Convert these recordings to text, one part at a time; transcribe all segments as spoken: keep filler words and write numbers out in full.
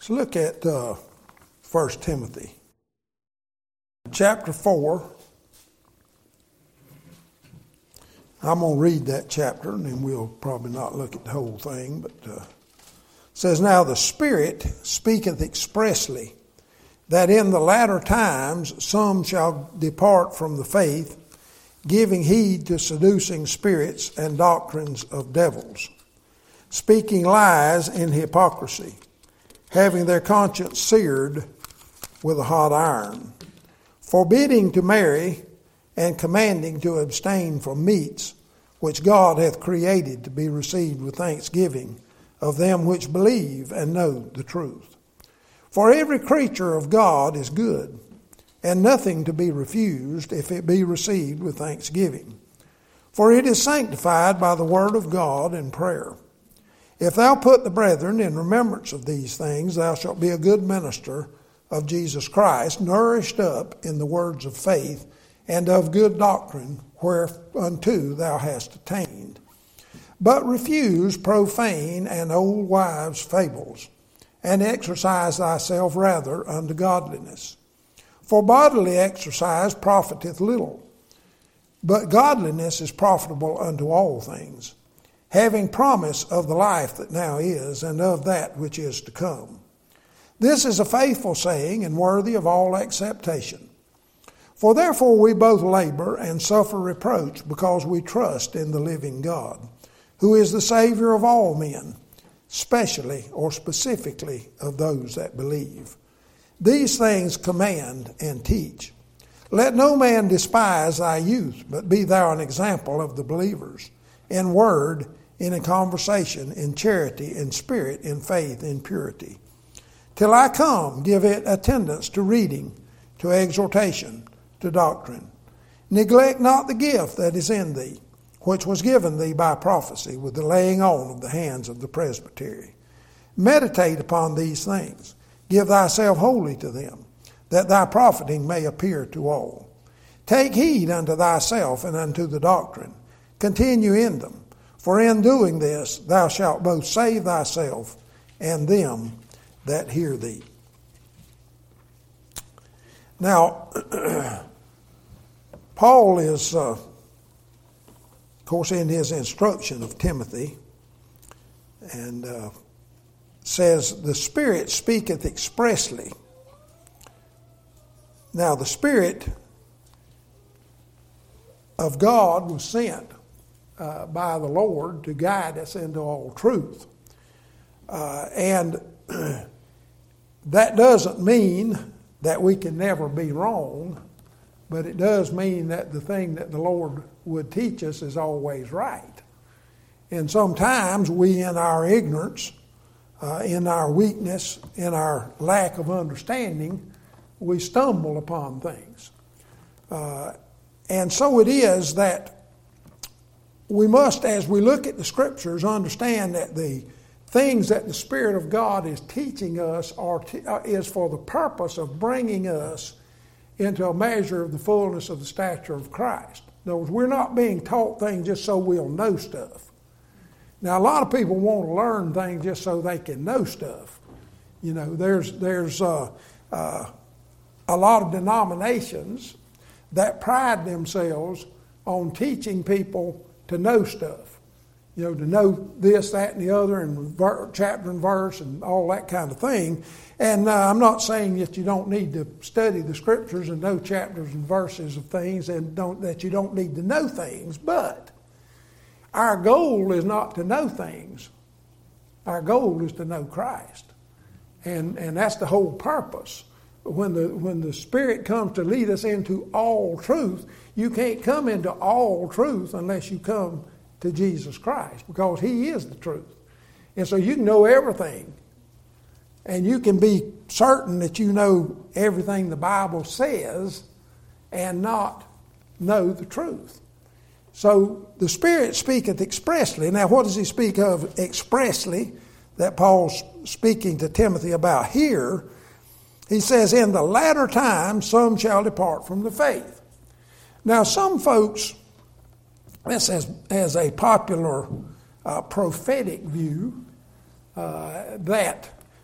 Let's look at uh, First Timothy. Chapter four. I'm going to read that chapter, and then we'll probably not look at the whole thing. But uh, it says, Now the Spirit speaketh expressly, that in the latter times some shall depart from the faith, giving heed to seducing spirits and doctrines of devils, speaking lies in hypocrisy, having their conscience seared with a hot iron, forbidding to marry, and commanding to abstain from meats, which God hath created to be received with thanksgiving of them which believe and know the truth. For every creature of God is good, and nothing to be refused if it be received with thanksgiving. For it is sanctified by the word of God and prayer. If thou put the brethren in remembrance of these things, thou shalt be a good minister of Jesus Christ, nourished up in the words of faith and of good doctrine, whereunto thou hast attained. But refuse profane and old wives' fables, and exercise thyself rather unto godliness. For bodily exercise profiteth little, but godliness is profitable unto all things, having promise of the life that now is, and of that which is to come. This is a faithful saying, and worthy of all acceptation. For therefore we both labor and suffer reproach, because we trust in the living God, who is the Savior of all men, specially or specifically of those that believe. These things command and teach. Let no man despise thy youth, but be thou an example of the believers, in word, in a conversation, in charity, in spirit, in faith, in purity. Till I come, give it attendance to reading, to exhortation, to doctrine. Neglect not the gift that is in thee, which was given thee by prophecy, with the laying on of the hands of the presbytery. Meditate upon these things. Give thyself wholly to them, that thy profiting may appear to all. Take heed unto thyself and unto the doctrine. Continue in them, for in doing this thou shalt both save thyself and them that hear thee. Now, Paul is, uh, of course, in his instruction of Timothy, and uh, says, the Spirit speaketh expressly. Now, the Spirit of God was sent uh, by the Lord to guide us into all truth. Uh, and that doesn't mean that we can never be wrong, but it does mean that the thing that the Lord would teach us is always right. And sometimes we, in our ignorance, uh, in our weakness, in our lack of understanding, we stumble upon things. Uh, and so it is that we must, as we look at the Scriptures, understand that the things that the Spirit of God is teaching us are t- uh, is for the purpose of bringing us into a measure of the fullness of the stature of Christ. In other words, we're not being taught things just so we'll know stuff. Now, a lot of people want to learn things just so they can know stuff. You know, there's there's uh, uh, a lot of denominations that pride themselves on teaching people to know stuff. You know, to know this, that, and the other, and ver- chapter and verse, and all that kind of thing. And uh, I'm not saying that you don't need to study the Scriptures and know chapters and verses of things, and don't that you don't need to know things. But our goal is not to know things. Our goal is to know Christ, and and that's the whole purpose. When the when the Spirit comes to lead us into all truth, you can't come into all truth unless you come to Jesus Christ, because He is the truth. And so you can know everything, and you can be certain that you know everything the Bible says and not know the truth. So the Spirit speaketh expressly. Now, what does He speak of expressly that Paul's speaking to Timothy about here? He says, in the latter times some shall depart from the faith. Now, some folks, this as, as a popular uh, prophetic view, uh, that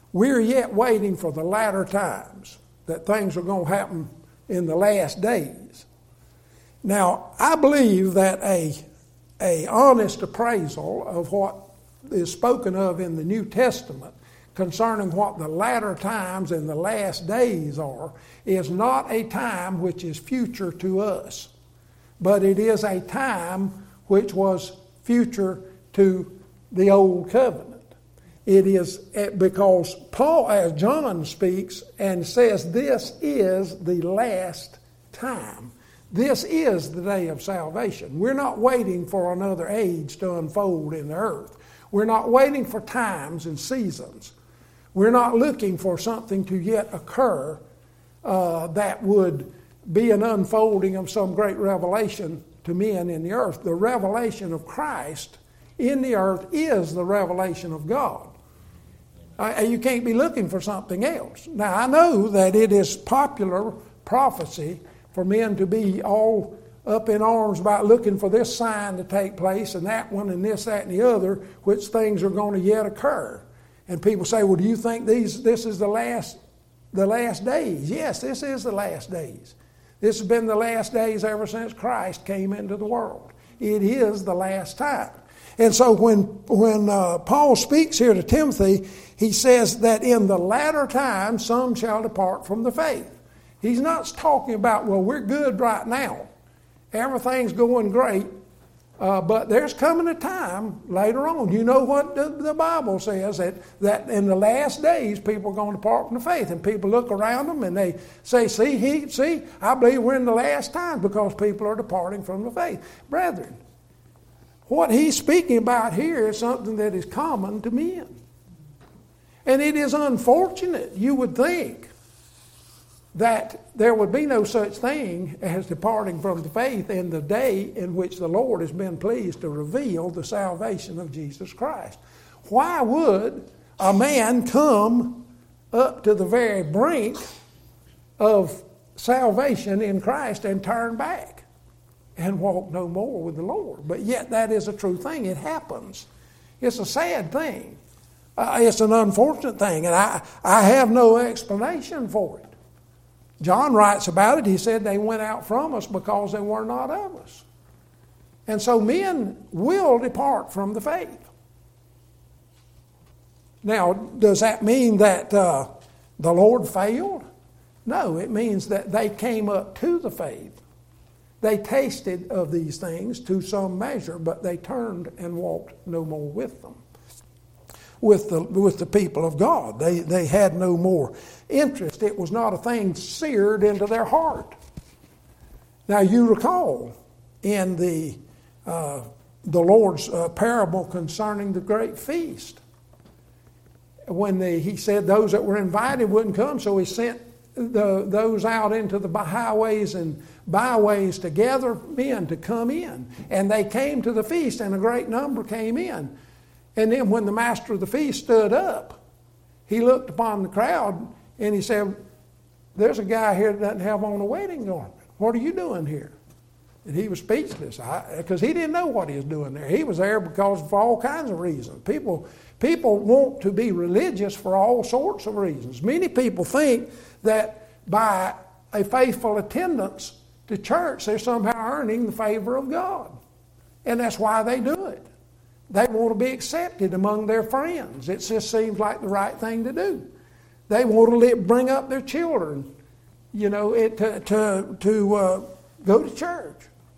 we're yet waiting for the latter times, that things are going to happen in the last days. Now, I believe that a, a honest appraisal of what is spoken of in the New Testament concerning what the latter times and the last days are is not a time which is future to us, but it is a time which was future to the Old Covenant. It is because Paul, as John speaks and says, this is the last time. This is the day of salvation. We're not waiting for another age to unfold in the earth. We're not waiting for times and seasons. We're not looking for something to yet occur uh, that would be an unfolding of some great revelation to men in the earth. The revelation of Christ in the earth is the revelation of God. Uh, you can't be looking for something else. Now, I know that it is popular prophecy for men to be all up in arms about looking for this sign to take place and that one and this, that, and the other, which things are going to yet occur. And people say, well, do you think these this is the last the last days? Yes, this is the last days. This has been the last days ever since Christ came into the world. It is the last time. And so when, when uh, Paul speaks here to Timothy, he says that in the latter time some shall depart from the faith. He's not talking about, well, we're good right now. Everything's going great. Uh, but there's coming a time later on. You know what the, the Bible says, that, that in the last days people are going to depart from the faith. And people look around them and they say, see, he, see, I believe we're in the last times because people are departing from the faith. Brethren, what he's speaking about here is something that is common to men. And it is unfortunate, you would think, that there would be no such thing as departing from the faith in the day in which the Lord has been pleased to reveal the salvation of Jesus Christ. Why would a man come up to the very brink of salvation in Christ and turn back and walk no more with the Lord? But yet that is a true thing. It happens. It's a sad thing. Uh, it's an unfortunate thing, and I, I have no explanation for it. John writes about it. He said they went out from us because they were not of us. And so men will depart from the faith. Now, does that mean that uh, the Lord failed? No, it means that they came up to the faith. They tasted of these things to some measure, but they turned and walked no more with them. With the with the people of God. They they had no more interest. It was not a thing seared into their heart. Now you recall in the uh, the Lord's uh, parable concerning the great feast, when the, he said those that were invited wouldn't come, so he sent the, those out into the highways and byways to gather men to come in. And they came to the feast, and a great number came in. And then when the master of the feast stood up, he looked upon the crowd and he said, there's a guy here that doesn't have on a wedding garment. What are you doing here? And he was speechless because he didn't know what he was doing there. He was there because for all kinds of reasons. People, people want to be religious for all sorts of reasons. Many people think that by a faithful attendance to church, they're somehow earning the favor of God. And that's why they do it. They want to be accepted among their friends. It just seems like the right thing to do. They want to live, bring up their children, you know, it, to to, to uh, go to church.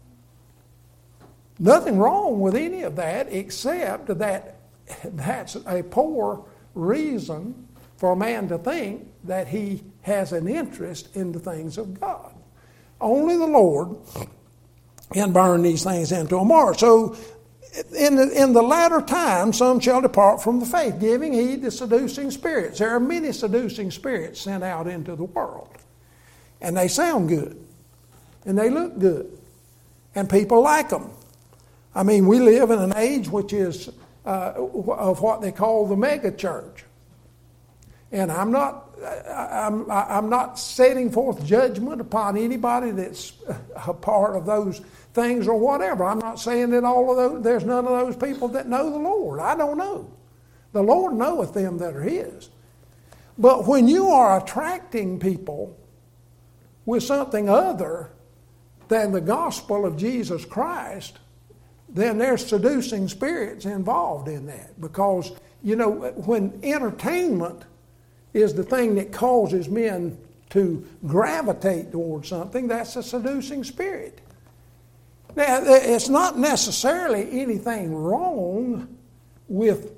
Nothing wrong with any of that, except that that's a poor reason for a man to think that he has an interest in the things of God. Only the Lord can burn these things into a mark. So, In the, in the latter time, some shall depart from the faith, giving heed to seducing spirits. There are many seducing spirits sent out into the world. And they sound good. And they look good. And people like them. I mean, we live in an age which is uh, of what they call the mega church. And I'm not, I'm, I'm not setting forth judgment upon anybody that's a part of those things or whatever. I'm not saying that all of those, there's none of those people that know the Lord. I don't know. The Lord knoweth them that are His. But when you are attracting people with something other than the gospel of Jesus Christ, then there's seducing spirits involved in that. Because, you know, when entertainment is the thing that causes men to gravitate towards something, that's a seducing spirit. Now, it's not necessarily anything wrong with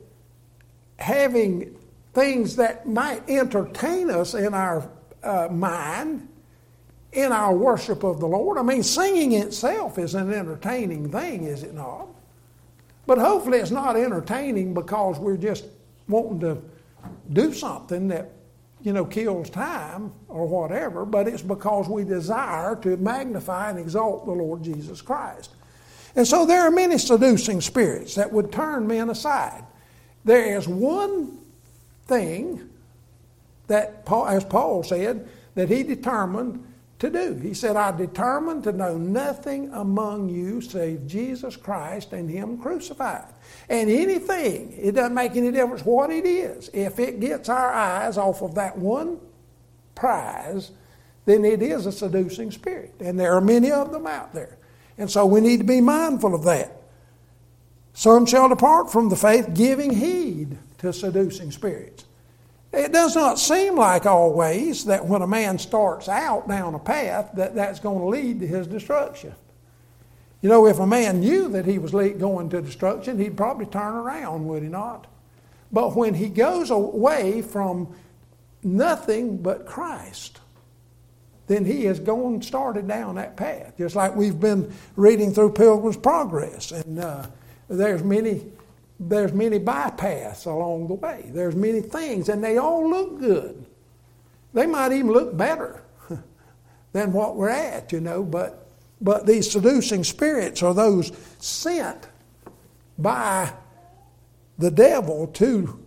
having things that might entertain us in our uh, mind, in our worship of the Lord. I mean, singing itself is an entertaining thing, is it not? But hopefully it's not entertaining because we're just wanting to do something that, you know, kills time or whatever, but it's because we desire to magnify and exalt the Lord Jesus Christ. And so there are many seducing spirits that would turn men aside. There is one thing that, Paul, as Paul said, that he determined to do. He said, I determined to know nothing among you save Jesus Christ and Him crucified. And anything, it doesn't make any difference what it is. If it gets our eyes off of that one prize, then it is a seducing spirit. And there are many of them out there. And so we need to be mindful of that. Some shall depart from the faith, giving heed to seducing spirits. It does not seem like always that when a man starts out down a path that that's going to lead to his destruction. You know, if a man knew that he was going to destruction, he'd probably turn around, would he not? But when he goes away from nothing but Christ, then he is going started down that path. Just like we've been reading through Pilgrim's Progress. And uh, there's many... There's many bypaths along the way. There's many things, and they all look good. They might even look better than what we're at, you know, but, but these seducing spirits are those sent by the devil to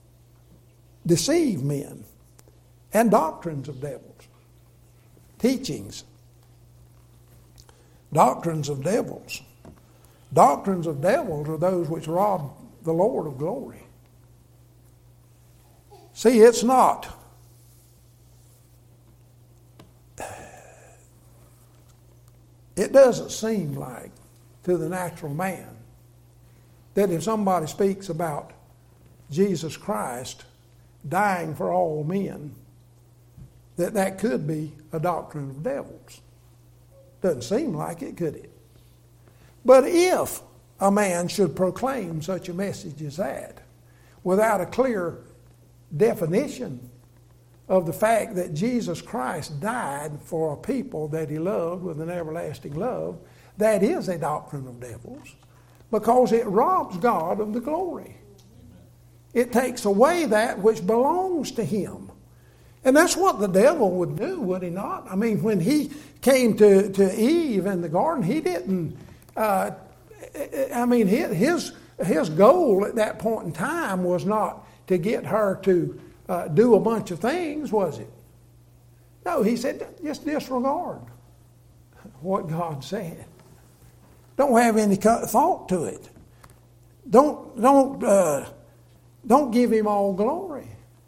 deceive men, and doctrines of devils, teachings, doctrines of devils. Doctrines of devils are those which rob the Lord of glory. See, it's not. It doesn't seem like to the natural man that if somebody speaks about Jesus Christ dying for all men, that that could be a doctrine of devils. Doesn't seem like it, could it? But if a man should proclaim such a message as that without a clear definition of the fact that Jesus Christ died for a people that He loved with an everlasting love, that is a doctrine of devils because it robs God of the glory. It takes away that which belongs to Him. And that's what the devil would do, would he not? I mean, when he came to, to Eve in the garden, he didn't Uh, I mean, his his goal at that point in time was not to get her to uh, do a bunch of things, was it? No, he said, just disregard what God said. Don't have any thought to it. Don't don't uh, don't give Him all glory.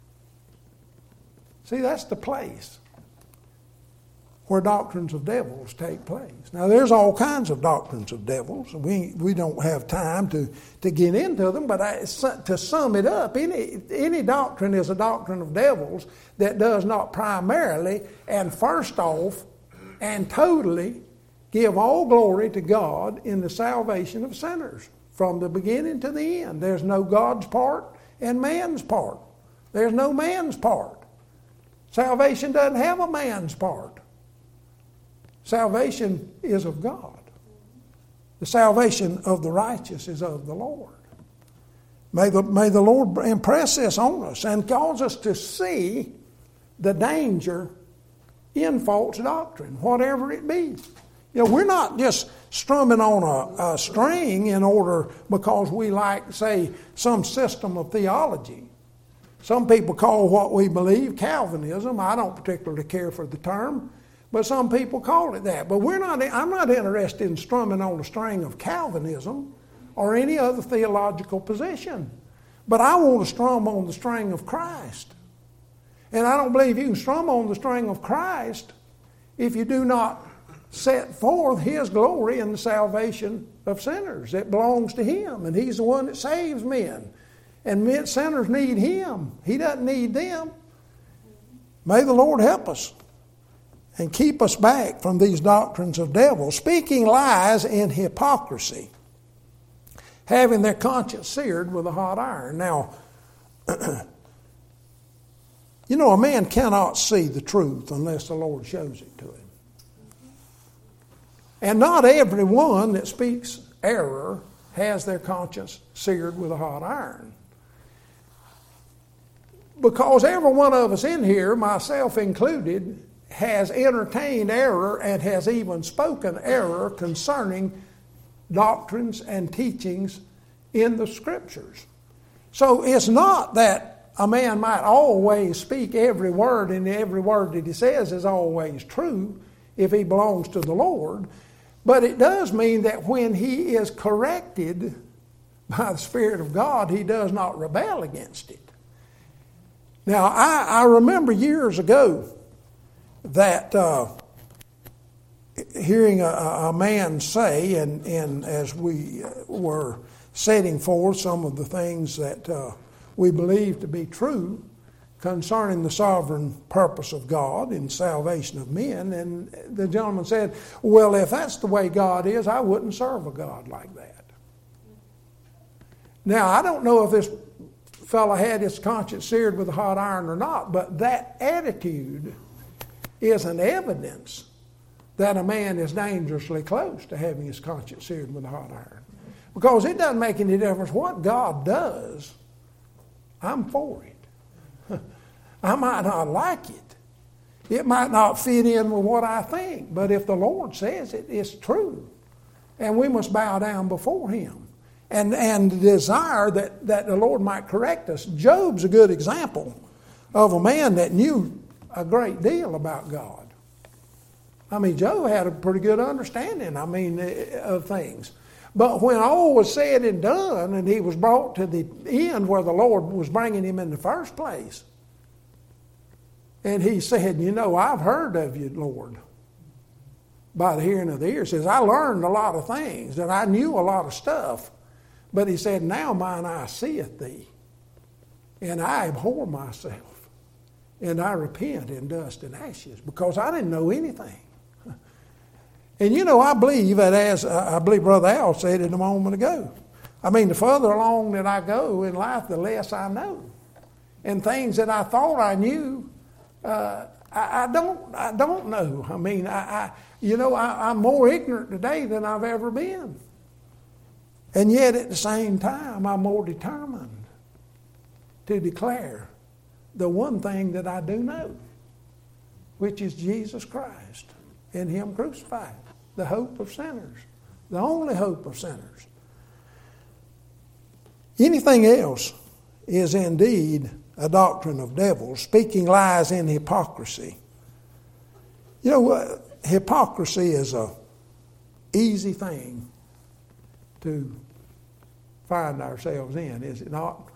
See, that's the place where doctrines of devils take place. Now, there's all kinds of doctrines of devils. We we don't have time to, to get into them, but I, to sum it up, any, any doctrine is a doctrine of devils that does not primarily and first off and totally give all glory to God in the salvation of sinners from the beginning to the end. There's no God's part and man's part. There's no man's part. Salvation doesn't have a man's part. Salvation is of God. The salvation of the righteous is of the Lord. May the, may the Lord impress this on us and cause us to see the danger in false doctrine, whatever it be. You know, we're not just strumming on a, a string in order because we like, say, some system of theology. Some people call what we believe Calvinism. I don't particularly care for the term. But some people call it that. But we're not. I'm not interested in strumming on a string of Calvinism or any other theological position. But I want to strum on the string of Christ. And I don't believe you can strum on the string of Christ if you do not set forth His glory in the salvation of sinners. It belongs to Him, and He's the one that saves men. And men, sinners need Him. He doesn't need them. May the Lord help us and keep us back from these doctrines of devils, speaking lies in hypocrisy, having their conscience seared with a hot iron. Now, you know, a man cannot see the truth unless the Lord shows it to him. And not everyone that speaks error has their conscience seared with a hot iron. Because every one of us in here, myself included, has entertained error and has even spoken error concerning doctrines and teachings in the Scriptures. So it's not that a man might always speak every word, and every word that he says is always true if he belongs to the Lord. But it does mean that when he is corrected by the Spirit of God, he does not rebel against it. Now, I, I remember years ago that uh, hearing a, a man say, and, and as we were setting forth some of the things that uh, we believe to be true concerning the sovereign purpose of God in salvation of men, and the gentleman said, well, if that's the way God is, I wouldn't serve a God like that. Now, I don't know if this fellow had his conscience seared with a hot iron or not, but that attitude is an evidence that a man is dangerously close to having his conscience seared with a hot iron. Because it doesn't make any difference what God does. I'm for it. I might not like it. It might not fit in with what I think, but if the Lord says it, it's true. And we must bow down before Him and, and desire that, that the Lord might correct us. Job's a good example of a man that knew a great deal about God. I mean, Job had a pretty good understanding, I mean, of things. But when all was said and done, and he was brought to the end where the Lord was bringing him in the first place, and he said, you know, I've heard of you, Lord, by the hearing of the ear. He says, I learned a lot of things, and I knew a lot of stuff. But he said, now mine eye seeth thee, and I abhor myself, and I repent in dust and ashes, because I didn't know anything. And you know, I believe that as, I believe Brother Al said it a moment ago, I mean, the further along that I go in life, the less I know. And things that I thought I knew, Uh, I, I don't. I don't know. I mean, I, I you know, I, I'm more ignorant today than I've ever been, and yet at the same time, I'm more determined to declare the one thing that I do know, which is Jesus Christ and Him crucified, the hope of sinners, the only hope of sinners. Anything else is indeed a doctrine of devils, speaking lies in hypocrisy. You know, uh, hypocrisy is a easy thing to find ourselves in, is it not?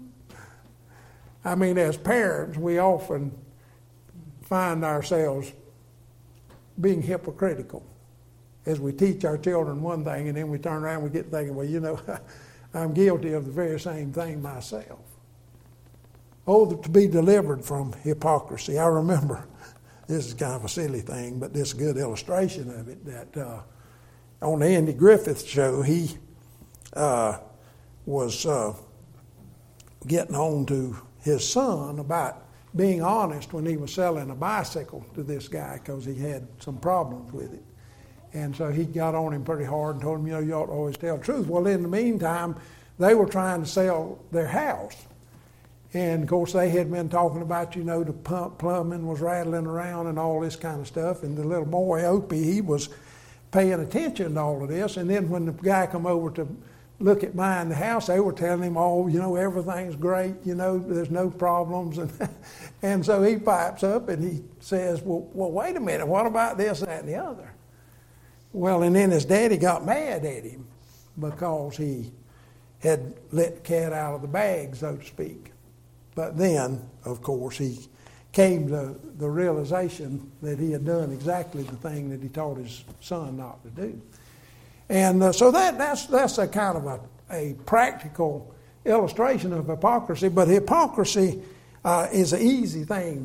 I mean, as parents, we often find ourselves being hypocritical as we teach our children one thing, and then we turn around and we get thinking, well, you know, I'm guilty of the very same thing myself. Oh, to be delivered from hypocrisy. I remember, this is kind of a silly thing, but this is a good illustration of it, that uh, on the Andy Griffith show, he uh, was uh, getting on to his son about being honest when he was selling a bicycle to this guy because he had some problems with it. And so he got on him pretty hard and told him, you know, you ought to always tell the truth. Well, in the meantime, they were trying to sell their house. And, of course, they had been talking about, you know, the pump plumbing was rattling around and all this kind of stuff. And the little boy, Opie, he was paying attention to all of this. And then when the guy come over to look at buying the house, they were telling him, oh, you know, everything's great, you know, there's no problems. And and so he pipes up and he says, well, well, wait a minute, what about this, that, and the other? Well, and then his daddy got mad at him because he had let the cat out of the bag, so to speak. But then, of course, he came to the realization that he had done exactly the thing that he taught his son not to do. And uh, so that that's that's a kind of a, a practical illustration of hypocrisy. But hypocrisy uh, is an easy thing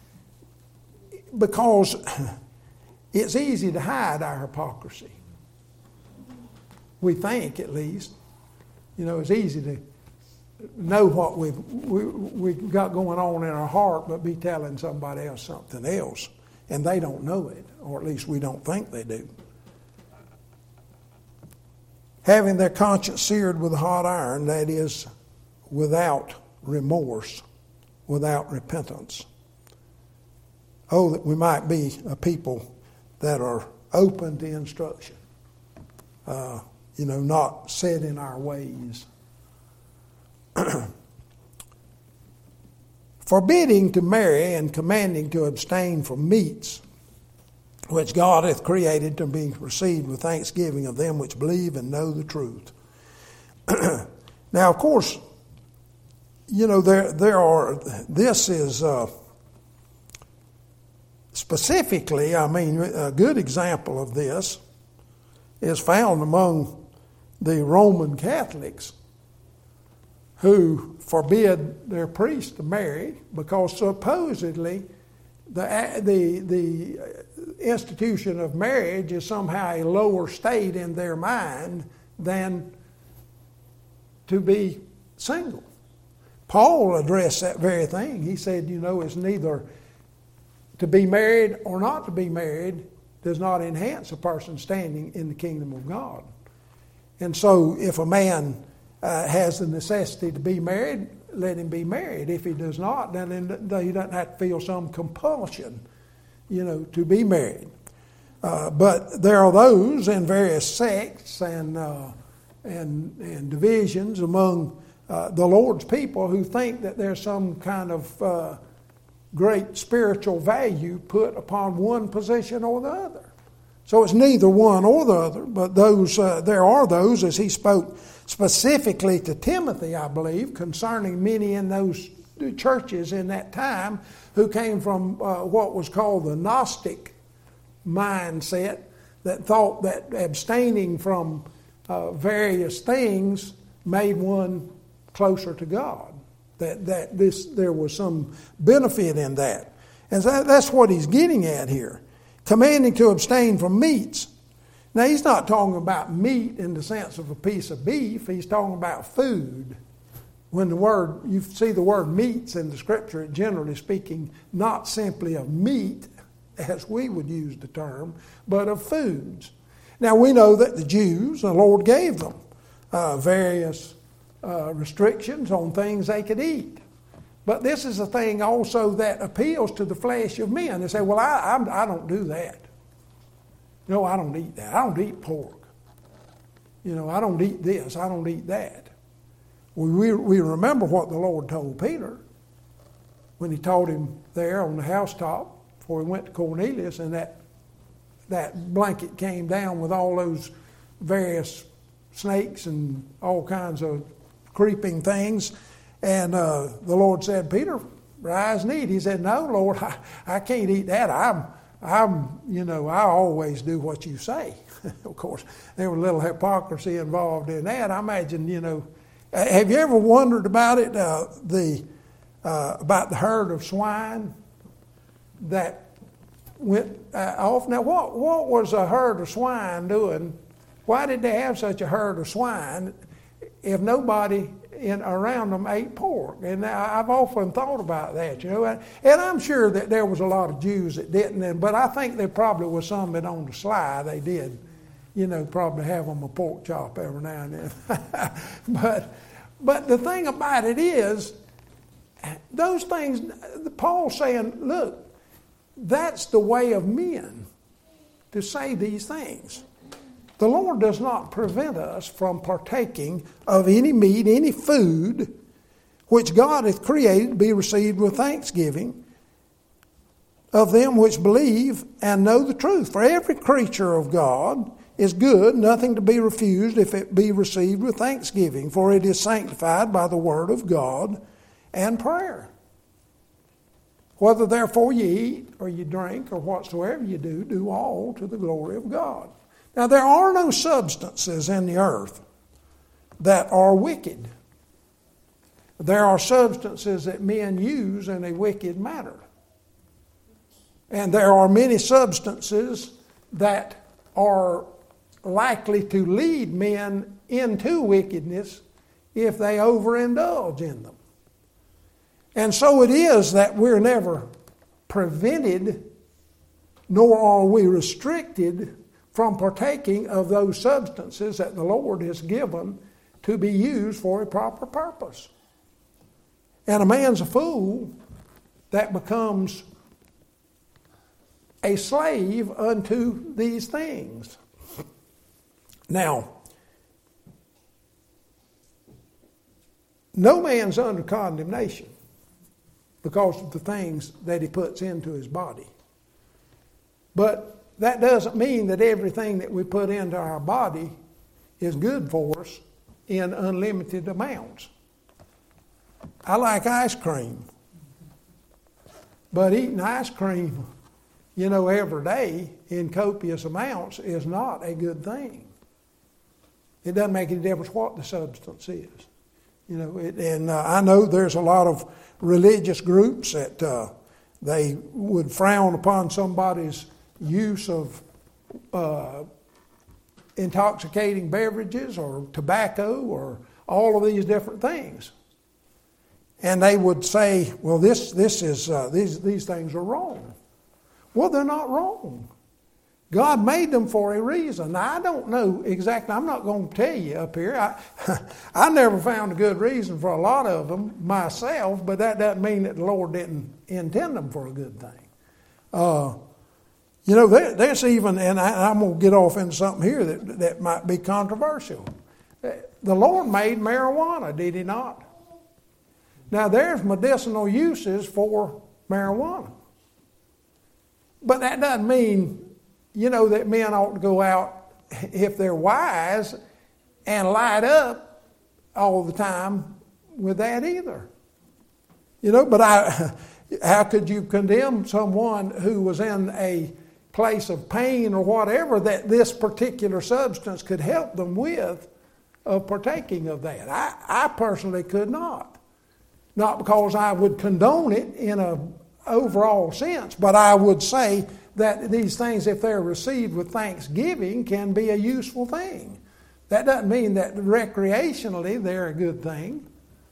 because it's easy to hide our hypocrisy. We think, at least. You know, it's easy to know what we've, we, we've got going on in our heart, but be telling somebody else something else. And they don't know it, or at least we don't think they do. Having their conscience seared with a hot iron, that is, without remorse, without repentance. Oh, that we might be a people that are open to instruction. Uh, you know, not set in our ways. Forbidding to marry and commanding to abstain from meats, which God hath created to be received with thanksgiving of them which believe and know the truth. Now, of course, you know, there there are, this is uh, specifically, I mean, a good example of this is found among the Roman Catholics, who forbid their priests to marry because supposedly the the the institution of marriage is somehow a lower state in their mind than to be single. Paul addressed that very thing. He said, you know, it's neither to be married or not to be married does not enhance a person's standing in the kingdom of God. And so if a man uh, has the necessity to be married, let him be married. If he does not, then he doesn't have to feel some compulsion, you know, to be married. Uh, but there are those in various sects and uh, and and divisions among uh, the Lord's people who think that there's some kind of uh, great spiritual value put upon one position or the other. So it's neither one or the other, but those uh, there are those, as he spoke specifically to Timothy, I believe, concerning many in those churches in that time who came from uh, what was called the Gnostic mindset, that thought that abstaining from uh, various things made one closer to God. That that this there was some benefit in that, and that, that's what he's getting at here. Commanding to abstain from meats. Now, he's not talking about meat in the sense of a piece of beef. He's talking about food. When the word, you see the word meats in the Scripture, generally speaking, not simply of meat, as we would use the term, but of foods. Now, we know that the Jews, the Lord gave them uh, various uh, restrictions on things they could eat. But this is a thing also that appeals to the flesh of men. They say, well, I, I'm, I don't do that. No, I don't eat that. I don't eat pork. You know, I don't eat this. I don't eat that. We, we, we remember what the Lord told Peter when he told him there on the housetop before he went to Cornelius, and that, that blanket came down with all those various snakes and all kinds of creeping things. And uh, the Lord said, Peter, rise and eat. He said, no, Lord, I, I can't eat that. I'm, I'm, you know, I always do what you say. Of course, there was a little hypocrisy involved in that. I imagine, you know, have you ever wondered about it, uh, the uh, about the herd of swine that went uh, off? Now, what, what was a herd of swine doing? Why did they have such a herd of swine if nobody in around them ate pork? And I've often thought about that, you know. And I'm sure that there was a lot of Jews that didn't, but I think there probably was some that on the sly they did, you know, probably have them a pork chop every now and then. but but the thing about it is, those things, Paul's saying, look, that's the way of men to say these things. The Lord does not prevent us from partaking of any meat, any food, which God hath created to be received with thanksgiving of them which believe and know the truth. For every creature of God is good, nothing to be refused if it be received with thanksgiving, for it is sanctified by the word of God and prayer. Whether therefore you eat or you drink or whatsoever you do, do all to the glory of God. Now there are no substances in the earth that are wicked. There are substances that men use in a wicked manner. And there are many substances that are likely to lead men into wickedness if they overindulge in them. And so it is that we're never prevented, nor are we restricted from partaking of those substances that the Lord has given to be used for a proper purpose. And a man's a fool that becomes a slave unto these things. Now, no man's under condemnation because of the things that he puts into his body. But that doesn't mean that everything that we put into our body is good for us in unlimited amounts. I like ice cream. But eating ice cream, you know, every day in copious amounts is not a good thing. It doesn't make any difference what the substance is. You know, it, and uh, I know there's a lot of religious groups that uh, they would frown upon somebody's use of uh, intoxicating beverages or tobacco or all of these different things. And they would say, well, this this is uh, these these things are wrong. Well, they're not wrong. God made them for a reason. Now, I don't know exactly. I'm not going to tell you up here. I, I never found a good reason for a lot of them myself, but that doesn't mean that the Lord didn't intend them for a good thing. Uh, you know, there, there's even, and I, I'm going to get off into something here that, that might be controversial. The Lord made marijuana, did He not? Now, there's medicinal uses for marijuana. But that doesn't mean, you know, that men ought to go out, if they're wise, and light up all the time with that either. You know, but I, how could you condemn someone who was in a place of pain or whatever that this particular substance could help them with of partaking of that? I, I personally could not. Not because I would condone it in an overall sense, but I would say that these things, if they're received with thanksgiving, can be a useful thing. That doesn't mean that recreationally they're a good thing.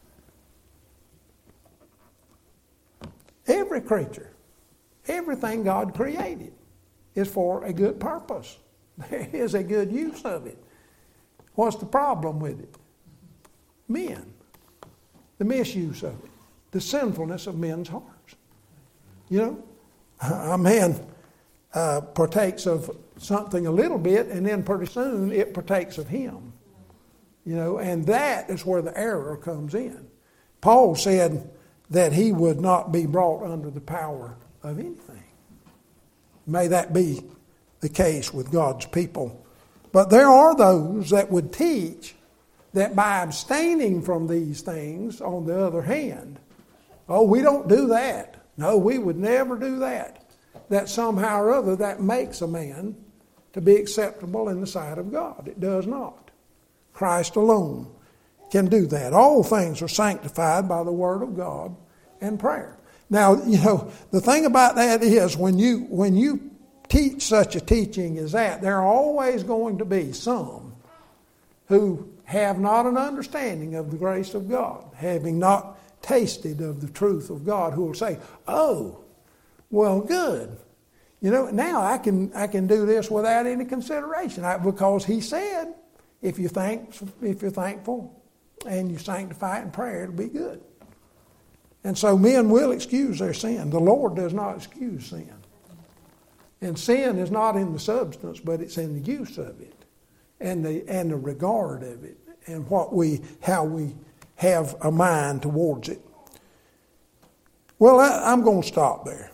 Every creature, everything God created is for a good purpose. There is a good use of it. What's the problem with it? Men. The misuse of it. The sinfulness of men's hearts. You know, a man uh, partakes of something a little bit, and then pretty soon it partakes of him. You know, and that is where the error comes in. Paul said that he would not be brought under the power of anything. May that be the case with God's people. But there are those that would teach that by abstaining from these things, on the other hand, oh, we don't do that. No, we would never do that. That somehow or other that makes a man to be acceptable in the sight of God. It does not. Christ alone can do that. All things are sanctified by the Word of God and prayer. Now, you know, the thing about that is when you when you teach such a teaching as that, there are always going to be some who have not an understanding of the grace of God, having not tasted of the truth of God, who will say, oh, well, good. You know, now I can I can do this without any consideration. I, because He said, if you thank if you're thankful and you sanctify it in prayer, it'll be good. And so men will excuse their sin. The Lord does not excuse sin. And sin is not in the substance, but it's in the use of it, and the and the regard of it, and what we how we have a mind towards it. Well, I, I'm going to stop there.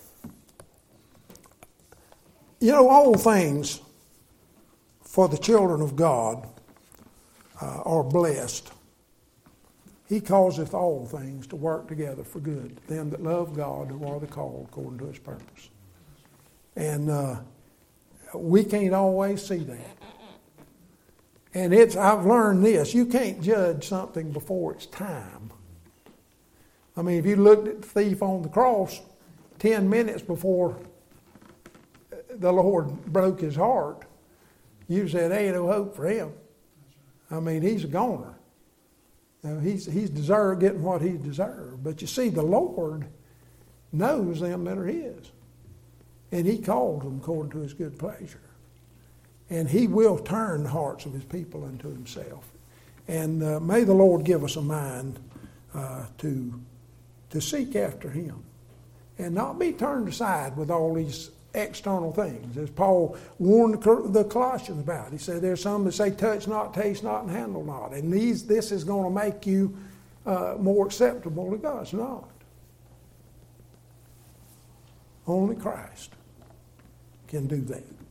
You know, all things for the children of God uh, are blessed. He causeth all things to work together for good, them that love God, who are the called according to his purpose. And uh, we can't always see that. And it's I've learned this. You can't judge something before it's time. I mean, if you looked at the thief on the cross ten minutes before the Lord broke his heart, you said, ain't no hope for him. I mean, he's a goner. Now, he's he's deserved getting what he deserved. But you see, the Lord knows them that are his. And he called them according to his good pleasure. And he will turn the hearts of his people unto himself. And uh, may the Lord give us a mind uh, to, to seek after him. And not be turned aside with all these external things. As Paul warned the Colossians about. He said there's some that say touch not, taste not, and handle not. And these, this is going to make you uh, more acceptable to God. It's not. Only Christ can do that.